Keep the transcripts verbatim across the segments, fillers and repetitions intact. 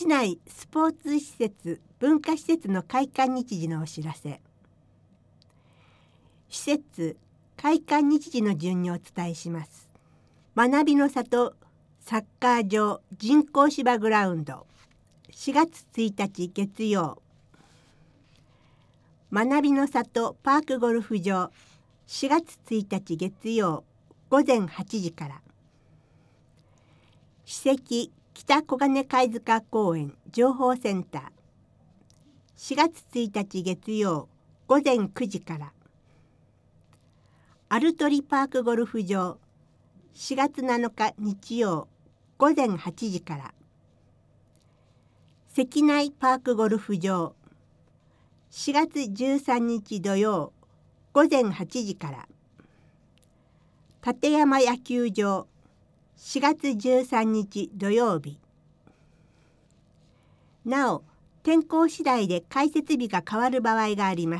市内スポーツ施設・文化施設の開館日時のお知らせ。施設開館日時の順にお伝えします。学びの里サッカー場人工芝グラウンドしがつついたち月曜。学びの里パークゴルフ場しがつついたち月曜ごぜんはちじから。史跡北小金貝塚公園情報センターしがつついたち月曜ごぜんくじから。アルトリパークゴルフ場しがつなのか日曜ごぜんはちじから。関内パークゴルフ場しがつじゅうさんにち土曜ごぜんはちじから。立山野球場しがつじゅうさんにち土曜日。なお天候次第で開設日が変わる場合があります。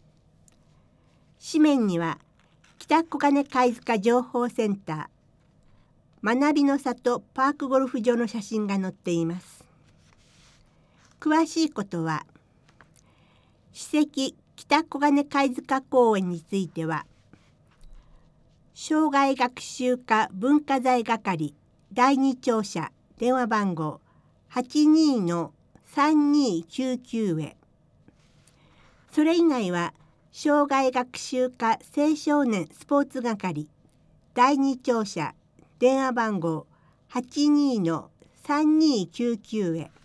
紙面には北小金貝塚情報センター学びの里パークゴルフ場の写真が載っています。詳しいことは史跡北小金貝塚公園については障害学習課文化財係だいに庁舎電話番号 はちにーさんにーきゅうきゅう へ。それ以外は障害学習課青少年スポーツ係だいに庁舎電話番号 はちにーさんにーきゅうきゅう へ。